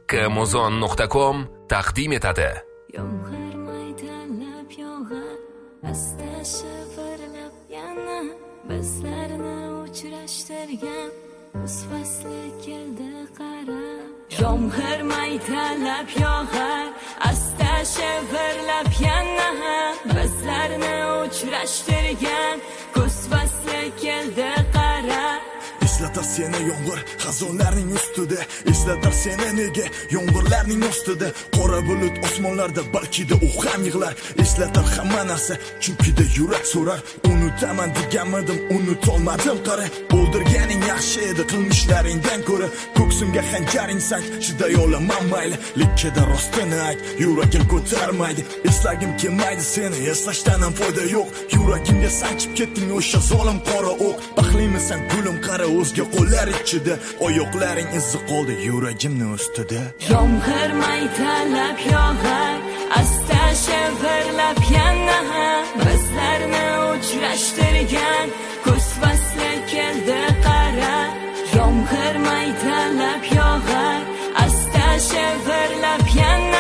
kmuzon.com taqdim etadi. Yomg'ir maydalab yog'ar, asta shivirlab yana bizlarni uchrashtirgan kuz fasli keldi qara. Yomg'ir maydalab yog'ar, asta shivirlab yana bizlarni uchrashtirgan kuz fasli keldi qara. Eslatar seni yomg'ir xazonlarning ustida, eslatar seni nega yomg'irlarning ostida, qora bulut osmonlarda balkida u ham yig'lar. Eslatar hamma narsa chunki yurak so'rar, unutaman deganmidim unutolmadim qara. O'ldirganing yaxshi edi qilmishlaringdan ko'ra, ko'ksimga xanjaring sank chiday olaman mayli, lekkada rostini ayt yuragim ko'tarmaydi. Eslagim kelmaydi seni eslashdan ham foyda yo'q, yuragimga sanchib ketding o'sha zolim qora o'q. Baxtlimisan gulim qara o'zga qo'llar ichida, oyoqlaring izi qoldi yuragimning ustida. Yomg'ir maydalab yog'ar, asta shivirlab yana bizlarni uchrashtirgan kuz fasli keldi qara. Yomg'ir maydalab yog'ar, asta shivirlab yana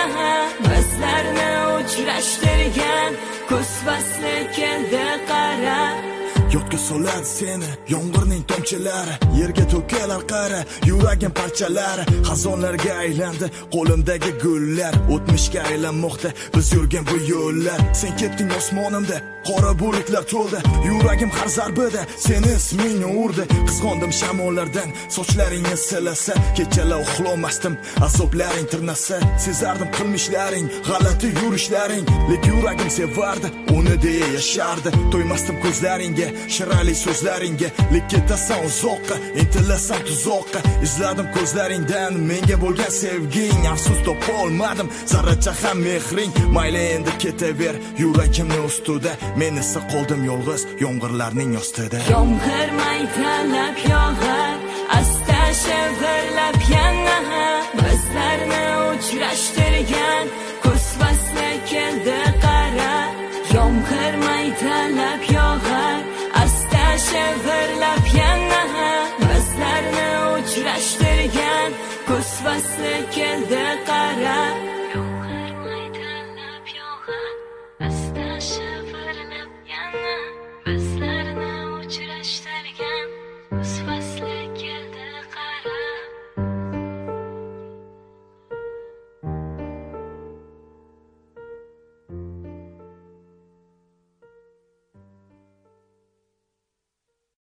bizlarni uchrashtirgan kuz fasli keldi qara. Yodga soladi seni yomg'irning tomchilari, yerga to'kilar qara yuragim parchalari. Xazonlarga aylandi qo'limdagi gullar, o'tmishga aylanmoqda biz yurgan bu yo'llar. Sen ketding osmonimda qora bulutlar to'ldi, yuragim har zarbida seni ismingni urdi. Qizg'ondim shamollardan sochlaringni silasa, kechalar uxlamasdim azoblaring tirnasa. Sezardim qilmishlaring g'alati yurishlaring, lek yuragim sevardi uni deya yashardi. To'ymasdim ko'zlaringga shirali so'zlaringga, lek ketasan uzoqqa intilasan tuzoqqa. Izladim ko'zlaringdan menga bo'lgan sevging, afsus topa olmadim zarracha ham mehring. Mayli endi ketaver yuragimning ustida, men esa qoldim yolg'iz yomg'irlarning ostida. Yomg'ir maydalab yog'ar, asta shivirlab yana bizlarni uchrashtirgan kuz fasli keldi qara. Yomg'ir maydalab